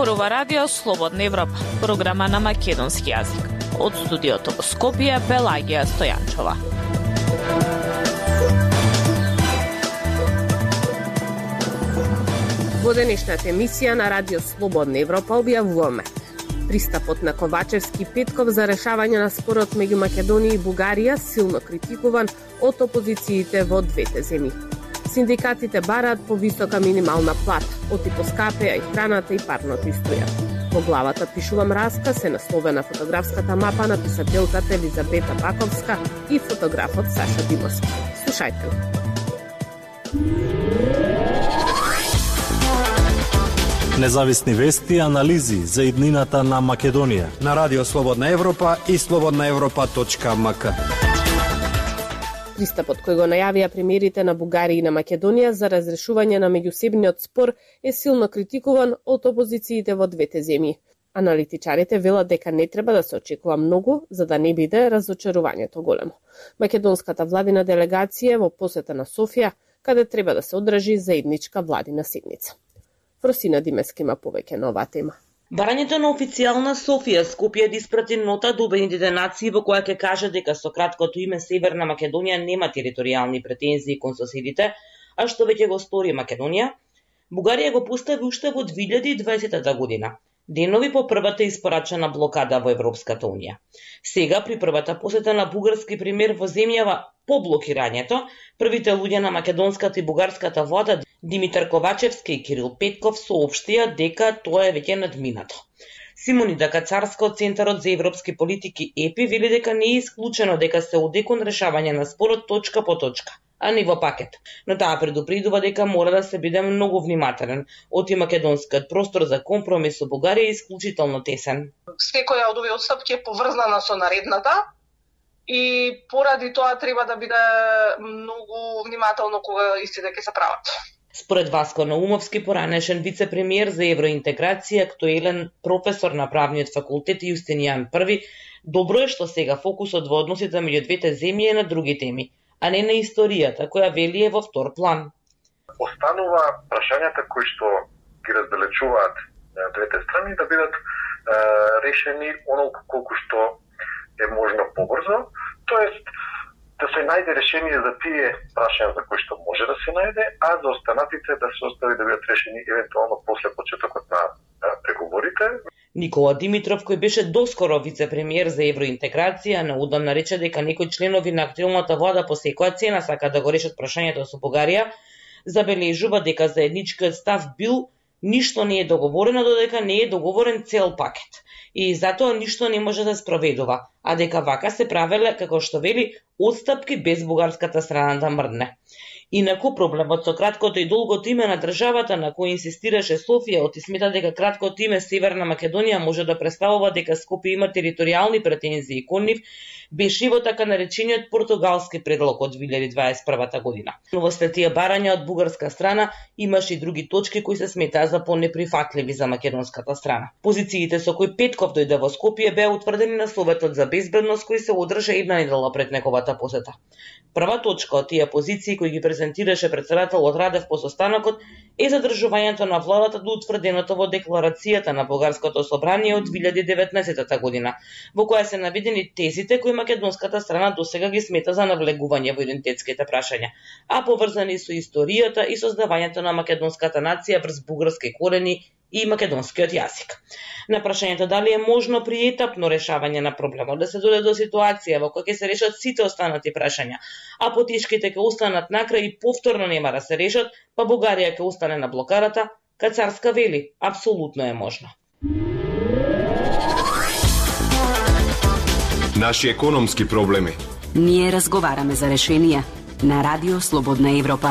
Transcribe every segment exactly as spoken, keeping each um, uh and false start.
зборува Радио Слободна Европа, програма на македонски јазик. Од студиото во Скопје, Пелагија Стојанчова. Во денешната емисија на Радио Слободна Европа објавуваме пристапот на Ковачевски Петков за решавање на спорот меѓу Македонија и Бугарија силно критикуван од опозициите во двете земји. Синдикатите бараат повисока минимална плата, оти поскапеа и храната и парното и струјата. Во главата пишувам расказ е насловена фотографската мапа на писателката Елизабета Баковска и фотографот Саша Димовски. Слушајте. Независни вести и анализи за иднината на Македонија на Радио Слободна Европа и слободна европа точка ем ка. Пристапот кој го најавија премиерите на Бугарија и на Македонија за разрешување на меѓусебниот спор е силно критикуван од опозициите во двете земји. Аналитичарите велат дека не треба да се очекува многу за да не биде разочарувањето големо. Македонската владина делегација е во посета на Софија, каде треба да се одржи заедничка владина седница. Фросина Димески има повеќе на оваа тема. Барањето на официјална Софија Скопје да испрати нота до Обединетите нации во која ќе каже дека со краткото име Северна Македонија нема територијални претензии кон соседите, а што веќе го стори Македонија, Бугарија го постави уште во две илјади и дваесета година, денови по првата испорачена блокада во Европската унија. Сега при првата посета на бугарски премиер во земјава по блокирањето, првите луѓе на македонската и бугарската влада Димитар Ковачевски и Кирил Петков соопштија дека тоа е веќе надминато. Симонида Кацарска од Центарот за европски политики ЕПИ вели дека не е исклучено дека се оди кон решавање на спорот точка по точка, а не во пакет. Но таа предупредува дека мора да се биде многу внимателен, оти македонскиот простор за компромис со Бугарија е исклучително тесен. Секоја од овие отстапки е поврзана со наредната и поради тоа треба да биде многу внимателно кога истите ќе се прават. Според Васко Наумовски, поранешен вице-премиер за евроинтеграција, актуелен професор на правниот факултет Јустинијан Први, добро е што сега фокусот во односите меѓу двете земји е на други теми, а не на историјата, која вели е во втор план. Останува прашањата кои што ги раздалечуваат двете страни да бидат е, решени онолку колку што е можно побрзо, тоест да се најде решение за тие прашања за кои што може да се најде, а за останатите да се остави да бидат решени евентуално после почетокот на преговорите. Никола Димитров, кој беше доскоро вице-премиер за евроинтеграција, наудамна рече дека некои членови на актуелната влада по секоја цена сака да го решат прашањето со Бугарија, забележува дека заедничкиот став бил ништо не е договорено додека не е договорен цел пакет. И затоа ништо не може да спроведува, а дека вака се правеле, како што вели, отстапки без бугарската страна да мрдне. Инаку проблемот со краткото и долгото име на државата на кој инсистираше Софија, оти смета дека краткото име Северна Македонија може да представува дека Скопје има територијални претензии кон нив, беше во така наречениот португалски предлог од две илјади дваесет и прва година. Но во след тие барања од бугарска страна имаше и други точки кои се сметаа за понеприфатливи за македонската страна. Позициите со кои Петков дојде во Скопје беа утврдени на Советот за безбедност кој се одржа една недела пред неговата посета. Прва точка од тие позиции кои ги презентираше претседателот Радев по состанокот е задржувањето на владата до утврденото во декларацијата на Бугарското собрание од две илјади и деветнаесета година, во која се наведени тезите кои македонската страна досега ги смета за навлегување во идентитетските прашања, а поврзани со историјата и создавањето на македонската нација врз бугарски корени и македонскиот јазик. На прашањето дали е можно при етапно решавање на проблемот да се дојде до ситуација во која ќе се решат сите останати прашања, а потешките ќе останат накрај и повторно нема да се решат, па Бугарија ќе остане на блокадата, Кацарска вели, апсолутно е можно. Наши економски проблеми. Ние разговараме за решенија на Радио Слободна Европа.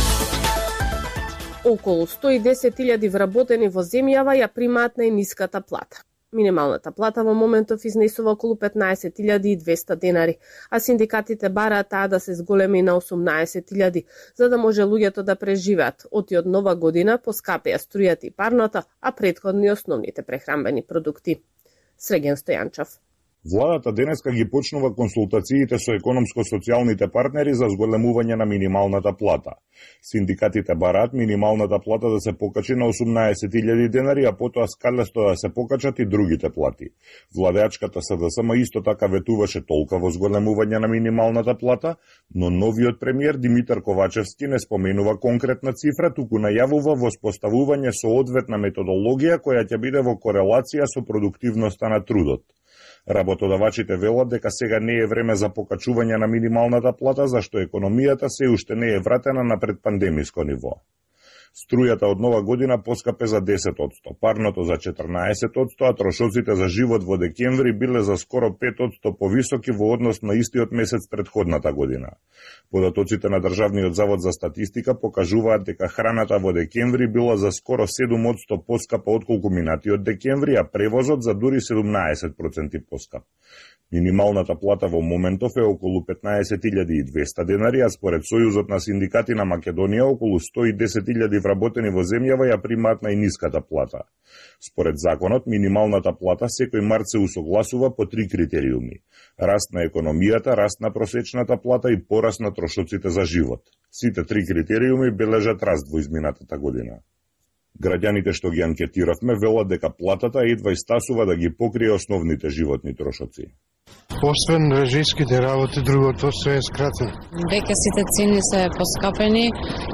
Околу сто и десет илјади вработени во земјава ја примаат најниската плата. Минималната плата во моментов изнесува околу петнаесет илјади и двесте денари, а синдикатите бараат таа да се зголеми на осумнаесет илјади, за да може луѓето да преживеат. Оти од нова година поскапеа струјата и парното, а претходни основните прехранбени продукти. Среген Стојанчов. Владата денеска ги почнува консултациите со економско-социјалните партнери за зголемување на минималната плата. Синдикатите бараат минималната плата да се покачи на осумнаесет илјади денари, а потоа скалесто да се покачат и другите плати. Владеачката СДСМ исто така ветуваше толка во зголемување на минималната плата, но новиот премиер Димитар Ковачевски не споменува конкретна цифра, туку најавува воспоставување соодветна методологија која ќе биде во корелација со продуктивноста на трудот. Работодавачите велат дека сега не е време за покачување на минималната плата, зашто економијата се уште не е вратена на предпандемиско ниво. Струјата од нова година поскапе за десет одсто, парното за четрнаесет одсто, а трошоците за живот во декември биле за скоро пет одсто повисоки во однос на истиот месец предходната година. Податоците на Државниот завод за статистика покажуваат дека храната во декември била за скоро седум одсто поскапа отколку минатиот декември, а превозот за дури седумнаесет проценти поскап. Минималната плата во моментов е околу петнаесет илјади и двесте денари, а според Сојузот на синдикати на Македонија околу сто и десет илјади вработени во земјава ја примаат најниската плата. Според законот, минималната плата секој март се усогласува по три критериуми: раст на економијата, раст на просечната плата и пораст на трошоците за живот. Сите три критериуми бележат раст во изминатата година. Граѓаните што ги анкетиравме велат дека платата едва истасува да ги покрие основните животни трошоци. Освен режиските работи, другото се е скратено. Веќе сите цени се поскапени,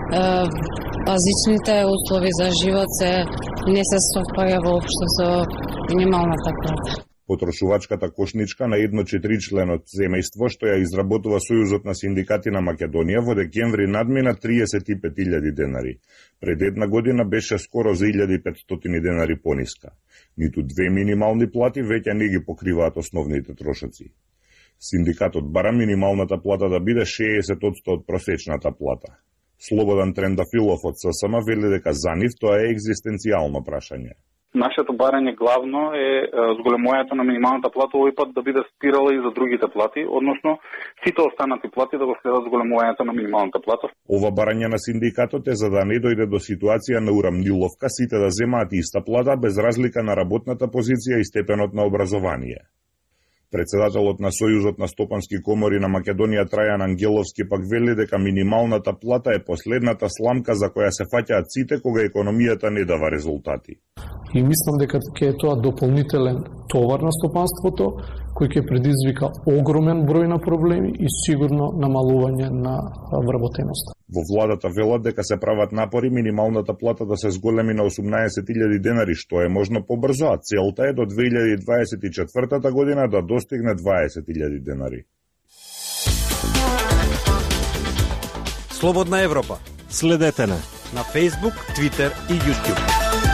базичните услови за живот се не се совпаѓа воопшто со минималната плата. Потрошувачката кошничка на едно четиричлено семејство што ја изработува Сојузот на синдикати на Македонија во декември надмина триесет и пет илјади денари. Пред една година беше скоро за илјада и петстотини денари пониска. Ниту две минимални плати веќе не ги покриваат основните трошоци. Синдикатот бара минималната плата да биде шеесет одсто од просечната плата. Слободан Трендафилов од ССМ вели дека за нив тоа е екзистенцијално прашање. Нашето барање главно е зголемувањето на минималната плата овој пат да биде спирала и за другите плати, односно сите останати плати да го следат зголемувањето на минималната плата. Ова барање на синдикатот е за да не дојде до ситуација на урамниловка сите да земаат иста плата без разлика на работната позиција и степенот на образование. Председателот на Сојузот на стопански комори на Македонија Трајан Ангеловски пак вели дека минималната плата е последната сламка за која се фаќаат сите кога економијата не дава резултати. И мислам дека ќе е тоа дополнителен товар на стопанството, кој ќе предизвика огромен број на проблеми и сигурно намалување на вработеноста. Во владата велат дека се прават напори минималната плата да се зголеми на осумнаесет илјади денари, што е можно побрзо, а целта е до две илјади дваесет и четвртата година да достигне дваесет илјади денари. Слободна Европа. Следете на на Facebook, Twitter и YouTube.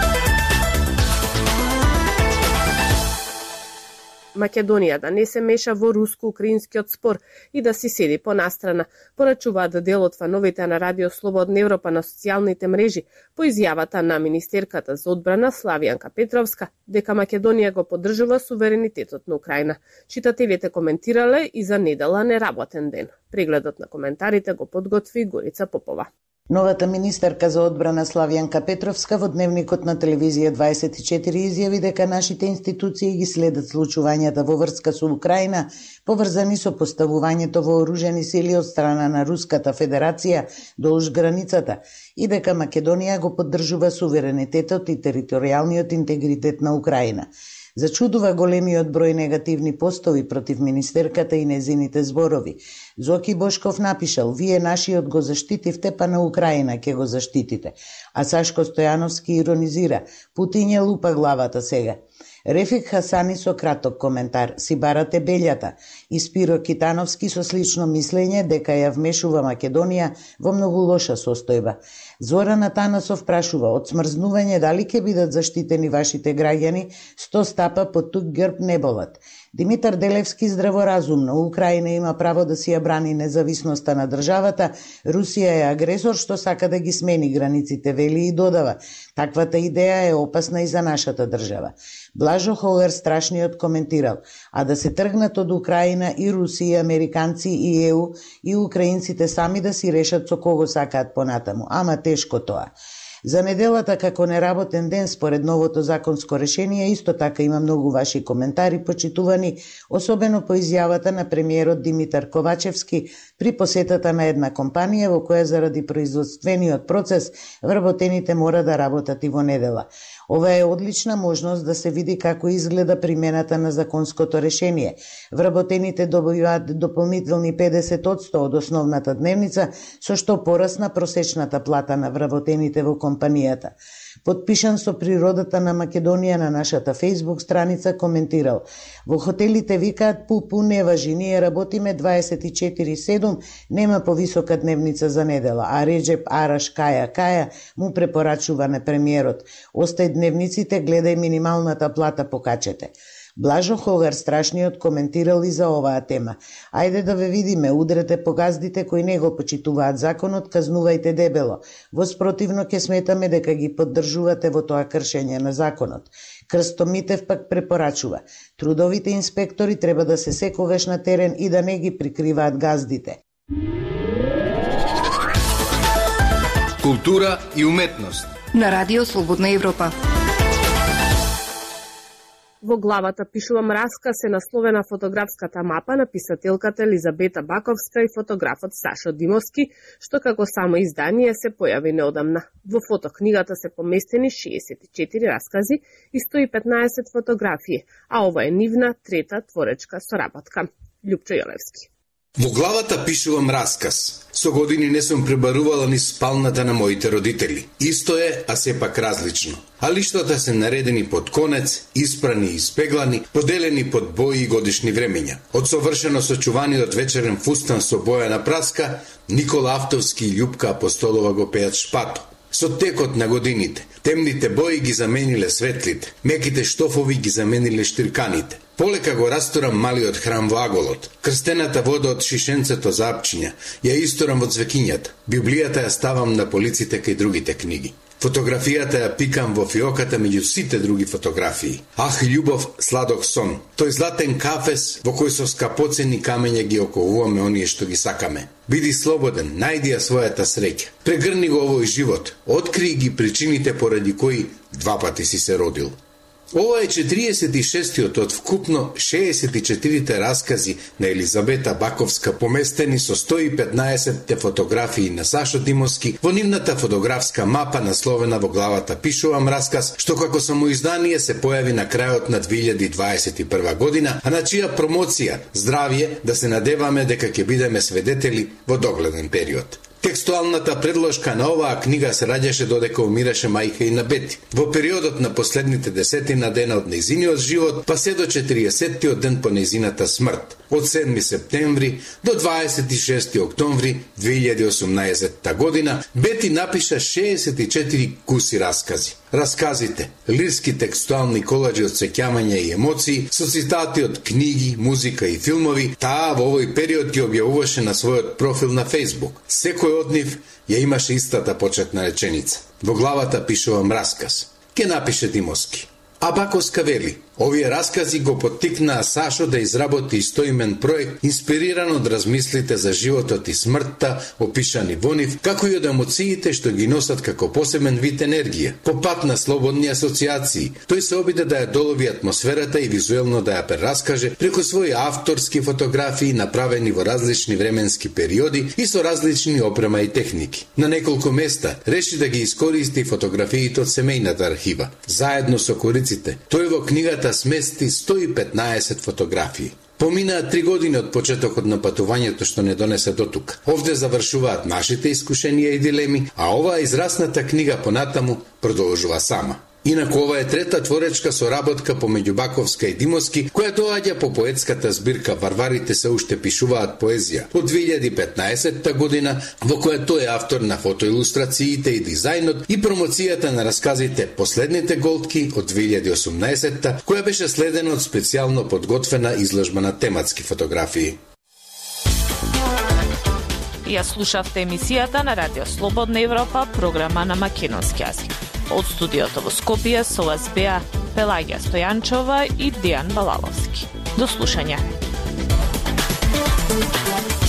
Македонија да не се меша во руско-украинскиот спор и да си седи понастрана, порачуваат дел од фановите на Радио Слободна Европа на социјалните мрежи по изјавата на министерката за одбрана Славјанка Петровска дека Македонија го поддржува суверенитетот на Украина. Читателите коментирале и за недела неработен ден. Прегледот на коментарите го подготви Горица Попова. Новата министерка за одбрана Славјанка Петровска во дневникот на телевизија дваесет и четири изјави дека нашите институции ги следат случувањата во врска со Украина, поврзани со поставувањето вооружени сили од страна на Руската Федерација долж границата и дека Македонија го поддржува суверенитетот и територијалниот интегритет на Украина. Зачудува големиот број негативни постови против министерката и незините зборови. Зоки Бошков напишал: "Вие нашиот го заштитивте, па на Украина ќе го заштитите." А Сашко Стојановски иронизира: "Путин ја лупа главата сега." Рефик Хасани со краток коментар: "Си барате белјата." И Спиро Китановски со слично мислење дека ја вмешува Македонија во многу лоша состојба. Зоран Атанасов прашува: "Од смрзнување дали ќе бидат заштитени вашите граѓани? Сто стапа по тук грб не болат." Димитар Делевски здраворазумно: "Украина има право да си ја брани независноста на државата, Русија е агресор што сака да ги смени границите", вели и додава: "Таквата идеја е опасна и за нашата држава." Блажо Хогар страшниот коментирал: "А да се тргнат од Украина и Русија, американци и ЕУ и украинците сами да си решат со кого сакаат понатаму, ама тешко тоа." За неделата како неработен ден според новото законско решение исто така има многу ваши коментари почитувани, особено по изјавата на премиерот Димитар Ковачевски при посетата на една компанија во која заради производствениот процес вработените мора да работат и во недела. Ова е одлична можност да се види како изгледа примената на законското решение. Вработените добиваат дополнителни педесет одсто од основната дневница, со што порасна просечната плата на вработените во компанијата. Подпишан со природата на Македонија на нашата Facebook страница коментирал: во хотелите викаат пу-пу не важи, ние работиме дваесет и четири седум, нема повисока дневница за недела, а Реджеп Араш Каја Каја му препорачува на премиерот: остај дневниците, гледај минималната плата покачете. Блажо Хогар страшниот коментирал и за оваа тема: ајде да ве видиме, удрете по газдите кои не го почитуваат законот, казнувајте дебело. Воспротивно ќе сметаме дека ги поддржувате во тоа кршење на законот. Крсто Митев пак препорачува: трудовите инспектори треба да се секогаш на терен и да не ги прикриваат газдите. Култура и уметност на Радио Слободна Европа. Во главата пишувам расказ е насловена фотографската мапа на писателката Елизабета Баковска и фотографот Сашо Димовски, што како само издание се појави неодамна. Во фотокнигата се поместени шеесет и четири раскази и сто и петнаесет фотографии, а ова е нивна трета творечка соработка. Љупчо Јолевски. Во главата пишувам расказ. Со години не сум пребарувала ни спалната на моите родители. Исто е, а сепак различно. А лиштата се наредени под конец, испрани и испеглани, поделени под бои и годишни времења. Од совршено сочуваниот вечерен фустан со боја на праска, Никола Автовски и Љупка Апостолова го пеат шпато. Со текот на годините, темните бои ги замениле светлите, меките штофови ги замениле штирканите. Полека го растурам малиот храм во аголот. Крстената вода од шишенцето за апчиња ја исторам во цвекињата. Библијата ја ставам на полиците кај другите книги. Фотографијата ја пикам во фиоката меѓу сите други фотографии. Ах, љубов, сладок сон. Тој златен кафес во кој со скапоцени камења ги оковуваме оние што ги сакаме. Биди слободен, најди ја својата среќа. Прегрни го овој живот. Откри ги причините поради кои два пати си се родил. Ова е четириесет и шестиот од вкупно шеесет и четирите раскази на Елизабета Баковска, поместени со сто и петнаесет фотографии на Сашо Димовски во нивната фотографска мапа насловена во главата пишувам расказ, што како самоиздание се појави на крајот на две илјади дваесет и прва година, а на чија промоција, здравје, да се надеваме дека ќе бидеме свидетели во догледен период. Текстуалната предложка на оваа книга се раѓаше додека умираше мајка и на Бети. Во периодот на последните десетина дена од нејзиниот живот, па се до четириесеттиот ден по нејзината смрт, од седми септември до дваесет и шести октомври две илјади и осумнаесетта година, Бети напиша шеесет и четири куси раскази. Расказите, лирски текстуални колажи од сеќавања и емоции, со цитати од книги, музика и филмови, таа во овој период ги објавуваше на својот профил на Facebook. Секој од нив ја имаше истата почетна реченица. Во главата пишувам расказ. Ке напише Димовски. А Баковска вели: овие раскази го поттикнаа Сашо да изработи истоимен проект, инспириран од размислите за животот и смртта, опишани во нив, како и од емоциите што ги носат како посебен вид енергија. По пат на слободни асоциации, тој се обиде да ја долови атмосферата и визуелно да ја прераскаже преку своји авторски фотографии направени во различни временски периоди и со различни опрема и техники. На неколку места реши да ги искористи фотографиите од семејната архива. Заедно со кориците, тој во книгата смести сто и петнаесет фотографии. Поминаа три години од почетокот на патувањето што не донесе до тука. Овде завршуваат нашите искушенија и дилеми, а оваа израсната книга понатаму продолжува сама. Инаку ова е трета творечка соработка помеѓу Баковска и Димовски, која доаѓа по поетската збирка Варварите се уште пишуваат поезија од две илјади и петнаесетта година, во која тој е автор на фотоилустрациите и дизајнот и промоцијата на расказите Последните голтки од две илјади и осумнаесетта, која беше следена од специјално подготвена изложба на тематски фотографии. Ја слушавте емисијата на Радио Слободна Европа, програма на македонски јазик. Од студиото во Скопје со вас беа Пелагија Стојанчова и Дијан Балаловски. До слушање.